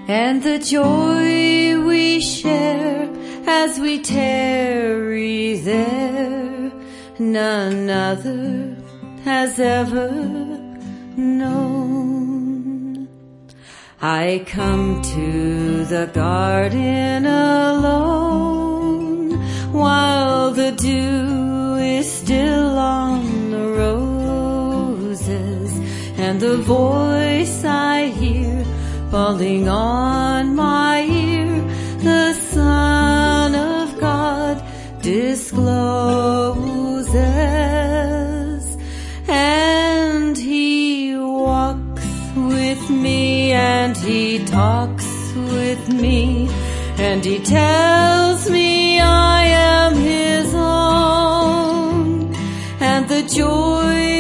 and the joy we share as we tarry there, none other has ever known. I come to the garden alone, while the dew is still on the roses, and the voice I hear falling on my ear, the Son of God discloses. And he walks with me, and he talks with me, and he tells me I am his own, and the joy